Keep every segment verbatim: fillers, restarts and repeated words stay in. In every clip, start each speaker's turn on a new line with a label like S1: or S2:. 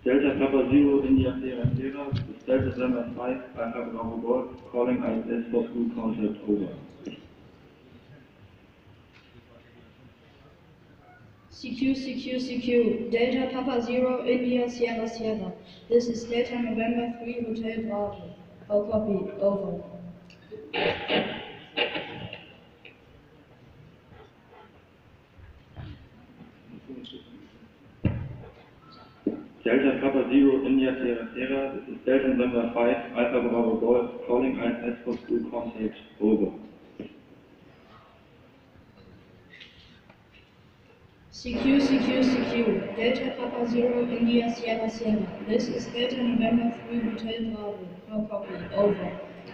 S1: Delta Papa Zero India Sierra Sierra, this is Delta November five, Alpha Bravo Golf, calling I S S for school contact over.
S2: C Q, C Q, C Q, Delta Papa Zero India Sierra Sierra, this is Delta November three Hotel Bravo. How copy? Over.
S1: Delta Papa Zero India Sierra Sierra, this is Delta November five, Alpha Bravo Golf, calling I S S for school contact over.
S2: C Q, C Q, C Q, Delta Papa Zero India Sierra Sierra, this is Delta November three Hotel Bravo. How copy? Over.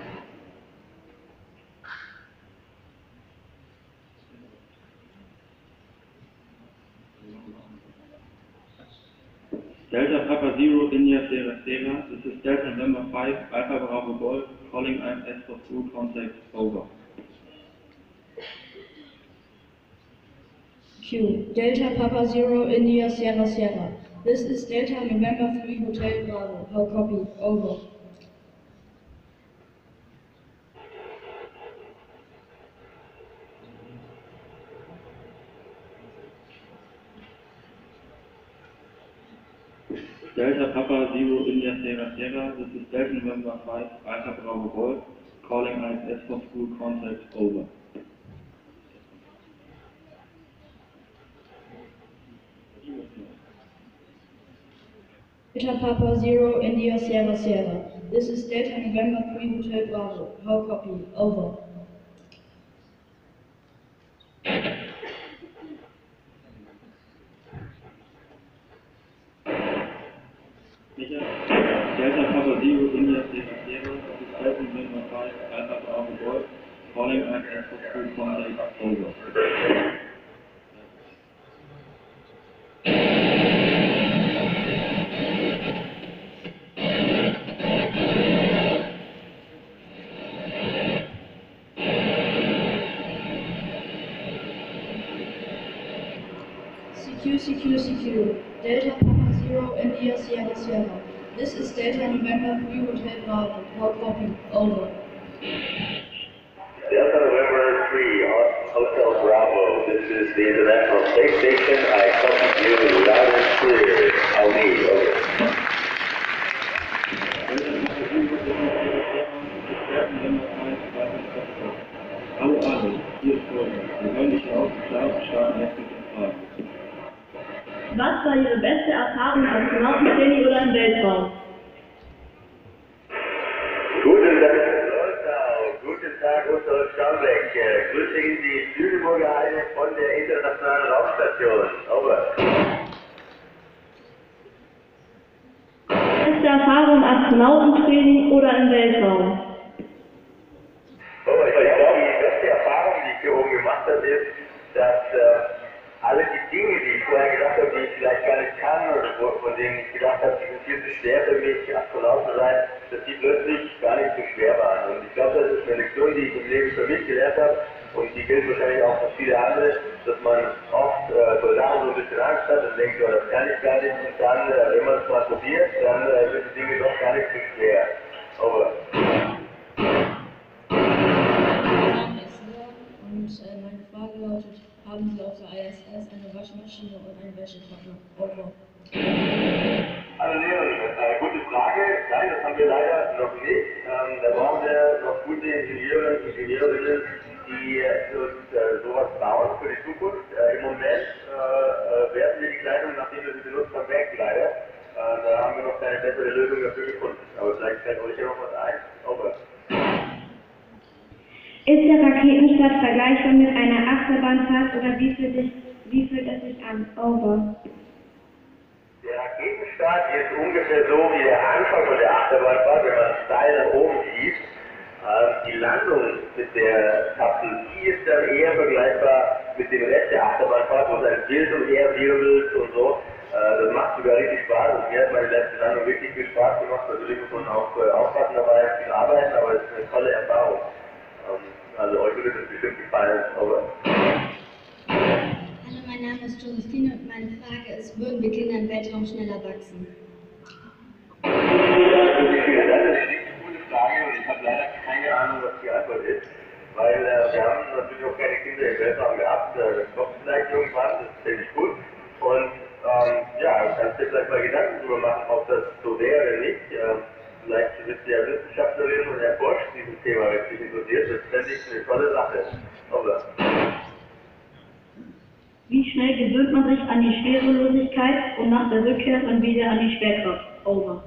S1: Delta Papa Zero India Sierra Sierra, this is Delta November five, Alpha Bravo Golf, calling I S S for school contact over.
S2: Q, Delta Papa Zero India Sierra Sierra, this is Delta November three Hotel Bravo. How copy? Over.
S1: Delta Papa Zero India Sierra Sierra, this is Delta November five, Alpha Bravo Golf, calling I S S for school contact over.
S2: Delta Papa Zero India Sierra Sierra, this is Delta November three Hotel Bravo. How copy? Over.
S1: Delta Papa Zero India Sierra Sierra, this is Delta November five, Alpha Bravo Golf, calling I S S for school contact over.
S2: C Q, C Q, C Q, Delta Papa Zero India Sierra Sierra, this is Delta November three Hotel Bravo. How copy? Over.
S3: Delta November three, Hotel Bravo. This is the International Space Station. I copy you loud and clear. I'll be over.
S1: Hallo Alex, hier ist Gordon. Wir hören dich auf, klar und stark jetzt mit den Fragen.
S4: Was war Ihre beste Erfahrung als Astronautentraining oder im Weltraum?
S3: Guten Tag, Leutau. Guten Tag, Ursula Schambeck. Grüße Ihnen die Lüneburger Heide von der Internationalen Raumstation. Over.
S4: Beste Erfahrung im Astronautentraining oder im Weltraum?
S3: Oh, ich glaube, die beste Erfahrung, die ich hier oben gemacht habe, ist, dass äh, alle die Dinge, die ich vorher gedacht habe, die ich vielleicht gar nicht kann oder von denen ich gedacht habe, die sind viel zu schwer für mich, Astronaut zu sein, dass die plötzlich gar nicht so schwer waren. Und ich glaube, das ist eine Lektion, die ich im Leben für mich gelernt habe und die gilt wahrscheinlich auch für viele andere, dass man oft äh, vor Sachen so ein bisschen Angst hat und denkt, oh, das kann ich gar nicht. Und dann, äh, wenn man es mal probiert, dann äh, sind die Dinge doch gar nicht so schwer. Over.
S2: Und äh, meine Frage lautet, haben Sie auf der I S S eine Waschmaschine und einen Wäschetrockner? Over.
S3: Also Leon, äh, gute Frage. Nein, das haben wir leider noch nicht. Ähm, da brauchen wir noch gute Ingenieure und Ingenieurinnen, die äh, uns äh, sowas bauen für die Zukunft. Äh, Im Moment äh, werten wir die Kleidung, nachdem wir sie benutzt haben, weg leider. Äh, da haben wir noch keine bessere Lösung dafür gefunden. Aber vielleicht fällt euch ja noch was ein. Over.
S5: Ist der Raketenstart vergleichbar mit einer Achterbahnfahrt oder wie fühlt, es, wie fühlt es sich an? Over.
S3: Der Raketenstart ist ungefähr so wie der Anfang von der Achterbahnfahrt, wenn man steil nach oben schießt. Ähm, die Landung mit der Kapsel, die ist dann eher vergleichbar mit dem Rest der Achterbahnfahrt, wo es ein Bild und her wirbelt und so. Äh, das macht sogar richtig Spaß. Und mir hat meine letzte Landung wirklich viel Spaß gemacht. Natürlich muss man auch äh, aufpassen dabei, viel arbeiten, aber es ist eine tolle Erfahrung. Ähm, also euch würde das bestimmt gefallen. Aber
S6: Hallo, mein Name ist Josephine und meine Frage ist, würden wir Kinder im Weltraum schneller wachsen?
S3: habe leider keine Ahnung, was die Antwort ist, weil äh, wir haben natürlich auch keine Kinder im Weltraum gehabt. Äh, das kommt vielleicht irgendwann, das ist ziemlich gut. Und ähm, ja, kannst dir vielleicht mal Gedanken darüber machen, ob das so wäre oder nicht. Äh, vielleicht bist du ja Wissenschaftlerin und erforscht dieses Thema, wenn es dich interessiert. Das fände ich eine tolle Sache. Oder?
S4: Wie schnell gewöhnt man sich an die Schwerelosigkeit und nach der Rückkehr dann wieder an die Schwerkraft? Over.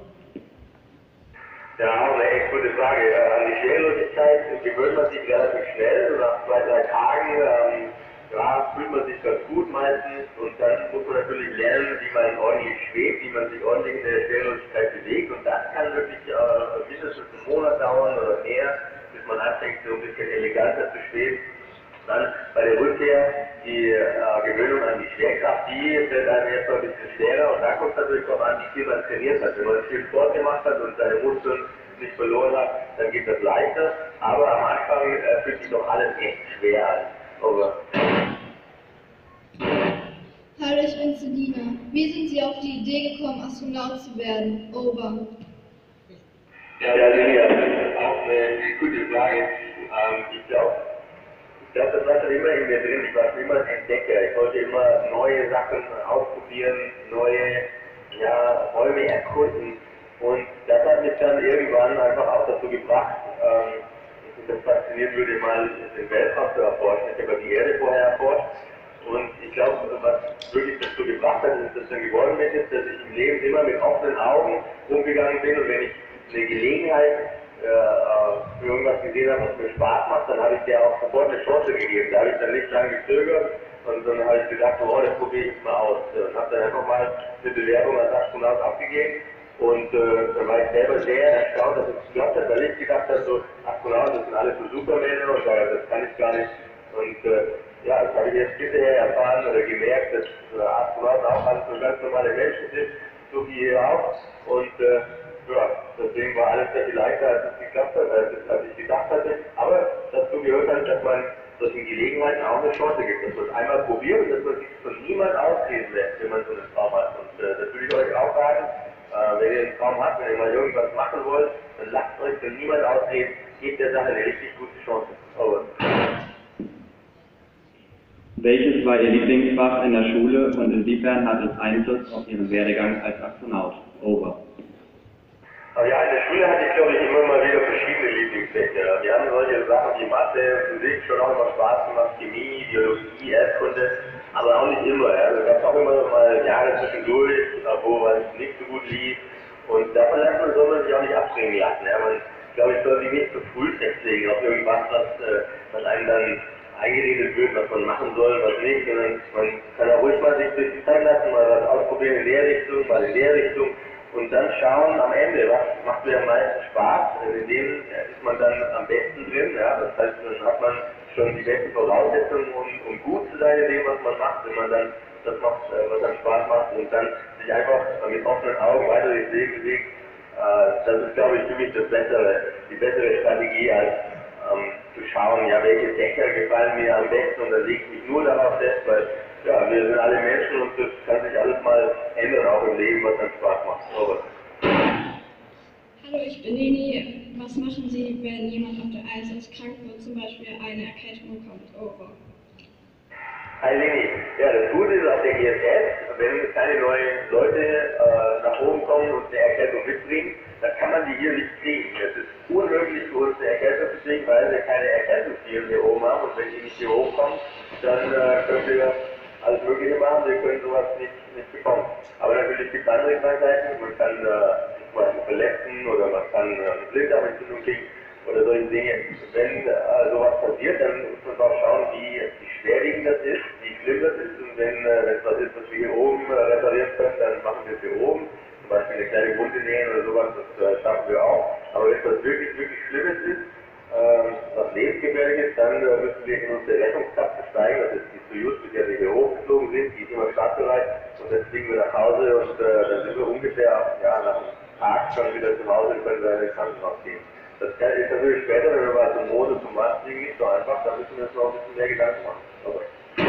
S3: Ja, eine echt gute Frage. Äh, an die Schwerelosigkeit gewöhnt man sich relativ schnell. Nach zwei, drei Tagen ähm, ja, fühlt man sich ganz gut meistens. Und dann muss man natürlich lernen, wie man ordentlich schwebt, wie man sich ordentlich in der Schwerelosigkeit bewegt. Und das kann wirklich äh, mindestens einen Monat dauern oder mehr, bis man anfängt, so ein bisschen eleganter zu schweben. Dann bei der Rückkehr die äh, Gewöhnung an die Schwerkraft, die wird einem erstmal ein bisschen schwerer und da kommt es natürlich auch an, wie viel man trainiert hat. Wenn man viel Sport gemacht hat und seine Muskeln nicht verloren hat, dann geht das leichter, aber am Anfang äh, fühlt sich doch alles echt schwer an. Over.
S2: Hallo, ich bin Selina. Wie sind Sie auf die Idee gekommen, Astronaut zu werden? Over.
S3: Ja, ja, Selina, das ist auch eine gute Frage. Ähm, ich glaube, Ich glaube, das war schon immer in mir drin. Ich war schon immer ein Entdecker. Ich wollte immer neue Sachen ausprobieren, neue ja, Räume erkunden. Und das hat mich dann irgendwann einfach auch dazu gebracht, ähm, mich das faszinieren würde, mal den Weltraum zu erforschen. Ich habe die Erde vorher erforscht. Und ich glaube, was wirklich dazu gebracht hat, dass ich das dann geworden bin, ist, dass ich im Leben immer mit offenen Augen umgegangen bin. Und wenn ich eine Gelegenheit für irgendwas gesehen habe, was mir Spaß macht, dann habe ich der auch sofort eine Chance gegeben. Da habe ich dann nicht lange gezögert und dann habe ich gedacht, oh, das probiere ich mal aus. Und habe dann einfach mal eine Bewerbung als Astronaut abgegeben und äh, dann war ich selber sehr erstaunt, dass es geklappt hat, weil ich gedacht habe, so Astronauten, das sind alles so Supermänner und äh, das kann ich gar nicht. Und äh, ja, das habe ich jetzt hinterher erfahren oder gemerkt, dass äh, Astronauten auch alles so ganz normale Menschen sind, so wie ihr auch. Und äh, ja, deswegen war alles sehr viel leichter, als es geklappt hat, als, es, als ich gedacht hatte. Aber dazu gehört halt, dass man solchen Gelegenheiten auch eine Chance gibt, dass man es einmal probiert und dass man sich von niemand ausreden lässt, wenn man so einen Traum hat. Und äh, das würde ich euch auch sagen, äh, wenn ihr einen Traum habt, wenn ihr mal irgendwas machen wollt, dann lasst euch von niemand ausreden, gebt der Sache eine richtig gute Chance. Over.
S1: Welches war Ihr Lieblingsfach in der Schule und inwiefern hat es Einfluss auf Ihren Werdegang als Astronaut? Over.
S3: Aber ja, in der Schule hatte ich, glaube ich, immer mal wieder verschiedene Lieblingsfächer. Wir haben solche Sachen wie Mathe, Physik schon auch immer Spaß gemacht, Chemie, Biologie, Erdkunde, aber auch nicht immer. Ja. Also, es gab auch immer mal Jahre zwischendurch, wo es nicht so gut lief. Und davon lässt man, soll man sich auch nicht abbringen lassen. Ja. Man, glaube ich, soll sich nicht zu früh festlegen auf irgendwas, was, äh, was einem dann eingeredet wird, was man machen soll, was nicht. Sondern man kann ja ruhig mal sich durch die Zeit lassen, mal was ausprobieren in der Richtung, mal in der Richtung. Und dann schauen am Ende, was macht mir am meisten Spaß, in dem ist man dann am besten drin, ja, das heißt, dann hat man schon die besten Voraussetzungen, um, um gut zu sein in dem, was man macht, wenn man dann das macht, was einem Spaß macht und dann sich einfach mit offenen Augen weiter durchs Leben bewegt, äh, das ist, glaube ich, für mich das bessere, die bessere Strategie, als ähm, zu schauen, ja, welche Dächer gefallen mir am besten und dann lege ich mich nur darauf fest, weil ja, wir sind alle Menschen und das kann sich alles mal ändern, auch im Leben, was dann Spaß macht. Aber
S2: Hallo, ich bin Leni. Was machen Sie, wenn jemand auf der I S S krank wird, zum Beispiel eine Erkältung bekommt? Over.
S3: Hi Leni, ja, das Gute ist auf der I S S, wenn keine neuen Leute äh, nach oben kommen und eine Erkältung mitbringen, dann kann man die hier nicht kriegen. Es ist unmöglich für uns eine Erkältung zu kriegen, weil wir keine Erkältungsviren hier oben haben und wenn die nicht hier hochkommen, dann äh, können wir alles Mögliche machen, wir können sowas nicht, nicht bekommen. Aber natürlich gibt es andere Krankheiten, man kann äh, sich mal verletzen oder man kann äh, eine Blinddarmentzündung kriegen oder solche Dinge. Wenn äh, sowas passiert, dann muss man auch schauen, wie, wie schwerwiegend das ist, wie schlimm das ist und wenn äh, es was ist, was wir hier oben äh, reparieren können, dann machen wir es hier oben. Zum Beispiel eine kleine Wunde nähen oder sowas, das äh, schaffen wir auch. Aber wenn es was wirklich, wirklich Schlimmes ist, ähm, was lebensgefährlich ist, dann äh, müssen wir in unsere Rettungskapsel steigen, das ist die Soyuz, mit der wir hier hochgeflogen sind, die ist immer startbereit und dann fliegen wir nach Hause und äh, dann sind wir ungefähr ja, nach einem Tag schon wieder zu Hause und können wir in den Krankenhaus gehen. Das ist natürlich später, wenn wir mal zum Mond und zum Mars fliegen, nicht so einfach, da müssen wir uns noch ein bisschen mehr Gedanken machen. Aber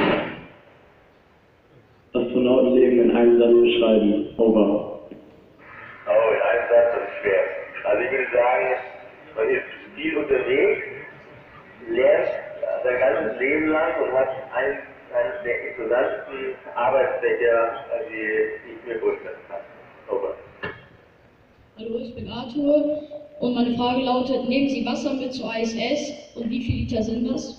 S1: Astronautenleben in einem Satz beschreiben. Over.
S3: Oh, in einem Satz, das ist schwer. Also ich würde sagen, man ist viel unterwegs, lernt sein ganzes Leben lang und hat einen, einen der interessantesten Arbeitsfächer, die ich mir vorstellen kann. Over.
S2: Hallo, ich bin Arthur und meine Frage lautet, nehmen Sie Wasser mit zur I S S und wie viele Liter sind das?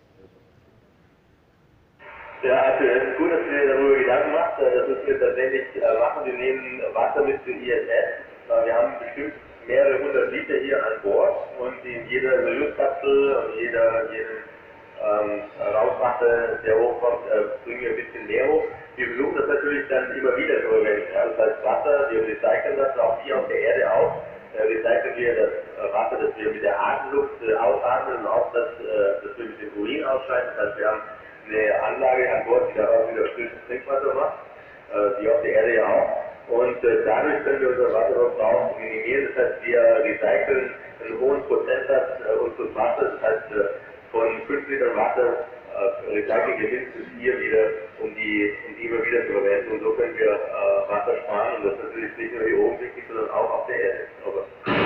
S3: Ja, also es ist gut, dass du dir darüber Gedanken machst. Das müssen wir tatsächlich machen. Wir nehmen Wasser mit zur I S S. Wir haben bestimmt mehrere hundert Liter hier an Bord und in jeder Soyuz-Kapsel und jeder, jede ähm, Rauchmasse, der hochkommt, äh, bringen wir ein bisschen mehr hoch. Wir versuchen das natürlich dann immer wieder zu verwenden. Ja, das heißt Wasser, wir recyceln das auch hier auf der Erde auch. Äh, recyceln wir das äh, Wasser, das wir mit der Atemluft äh, ausatmen und auch das, äh, das wir mit dem Urin ausscheiden. Das heißt, wir haben eine Anlage an Bord, die daraus wieder frisches Trinkwasser macht, äh, wie auf der Erde ja auch. Und äh, dadurch können wir unseren Wasserverbrauch minimieren. Das heißt, wir recyceln einen hohen Prozentsatz äh, unseres Wassers. Das heißt, äh, von fünf Litern Wasser äh, recyceln wir mindestens vier wieder, um die, um die immer wieder zu verwenden. Und so können wir äh, Wasser sparen. Und das ist natürlich nicht nur hier oben wichtig, sondern auch auf der Erde. Aber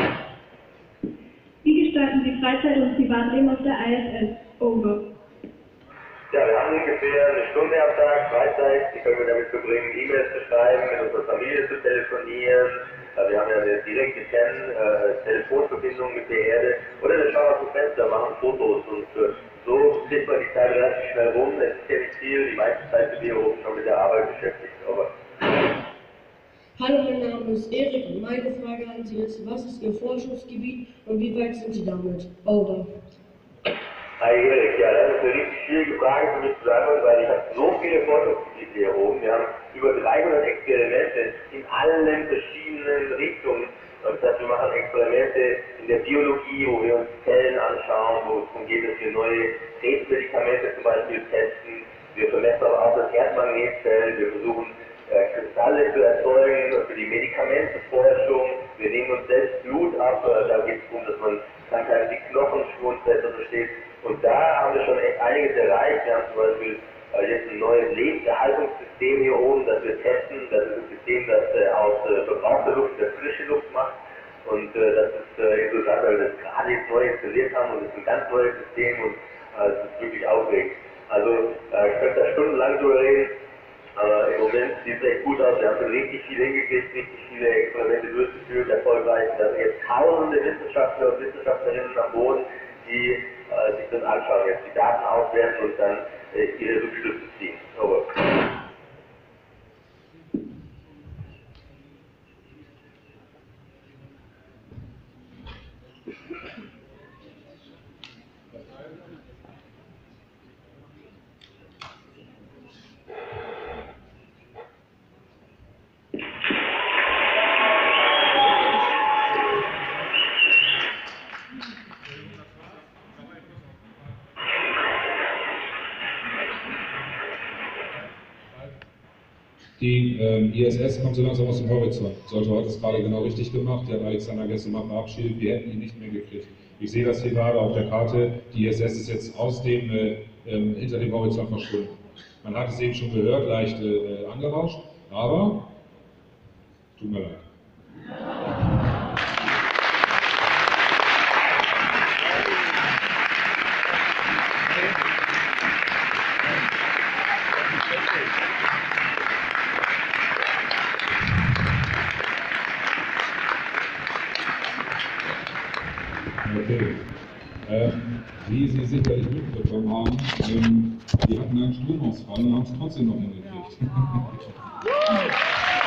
S4: Wie gestalten Sie Freizeit und Privatleben auf der I S S? Over.
S3: Ja, wir haben ungefähr eine Stunde am Tag Freizeit, die können wir damit verbringen, E-Mails zu schreiben, mit unserer Familie zu telefonieren. Wir haben ja eine direkte Ten- äh, Telefonverbindung mit der Erde. Oder wir schauen aus dem Fenster, machen Fotos und äh, so kriegt man die Zeit relativ schnell rum. Es ist ja nicht viel, die meiste Zeit sind wir oben schon mit der Arbeit beschäftigt. Aber
S6: Hallo, mein Name ist Erik und meine Frage an Sie ist, was ist Ihr Forschungsgebiet und wie weit sind Sie damit? Over.
S3: Hi Erik, ja, das ist eine richtig schwierige Frage für mich zu beantworten, weil ich habe so viele Forschungsgebiete hier oben. Wir haben über dreihundert Experimente in allen verschiedenen Richtungen. Das heißt, wir machen Experimente in der Biologie, wo wir uns Zellen anschauen, wo es darum geht, dass wir neue Krebsmedikamente zum Beispiel testen. Wir vermessen aber auch das Erdmagnetfeld, wir versuchen äh, Kristalle zu erzeugen für die Medikamentenforschung. Wir nehmen uns selbst Blut ab, äh, da geht es darum, dass man Krankheiten wie Knochensschwund besser versteht. Und da haben wir schon echt einiges erreicht. Wir haben zum Beispiel äh, jetzt ein neues Lebenserhaltungssystem hier oben, das wir testen. Das ist ein System, das äh, aus äh, verbrauchter Luft wieder frische Luft macht. Und äh, das ist äh, interessant, weil wir das gerade jetzt neu installiert haben und es ist ein ganz neues System und äh, es ist wirklich aufregend. Also äh, ich könnte da stundenlang drüber reden. Aber im Moment sieht es echt gut aus. Wir haben schon richtig viel hingekriegt, richtig viele Experimente durchgeführt, erfolgreich. Da sind jetzt tausende Wissenschaftler und Wissenschaftlerinnen am Boden, die äh, sich das anschauen, jetzt die Daten auswerten und dann äh, ihre Rückschlüsse ziehen. Over.
S7: Die ähm, I S S kommt so langsam aus dem Horizont. Solto hat es gerade genau richtig gemacht. Der hat Alexander gestern mal verabschiedet. Wir hätten ihn nicht mehr gekriegt. Ich sehe das hier gerade auf der Karte. Die I S S ist jetzt aus dem, äh, äh, hinter dem Horizont verschwunden. Man hat es eben schon gehört, leicht äh, angerauscht, aber tut mir leid. Okay. Ähm, wie Sie sicherlich mitbekommen haben, ähm, wir hatten einen Stromausfall und haben es trotzdem noch hingekriegt.